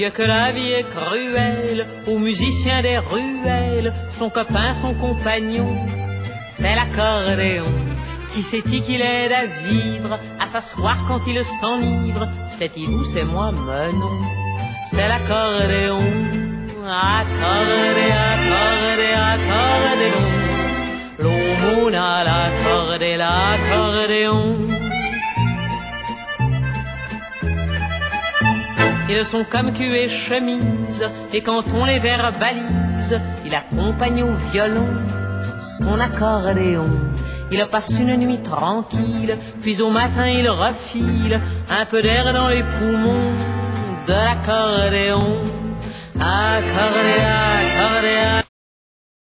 Vieux que la vie est cruelle, au musicien des ruelles, son copain, son compagnon, c'est l'accordéon. Qui sait-il qu'il aide à vivre, à s'asseoir quand il s'enivre? C'est-il ou c'est moi? Mais non, c'est l'accordéon. Accordé, accordé, accordéon. L'aumône à l'accordé, l'accordéon. Ils sont comme cul et chemise, et quand on les verbalise, il accompagne au violon son accordéon. Il passe une nuit tranquille, puis au matin il refile un peu d'air dans les poumons de l'accordéon. Accordé, accordé,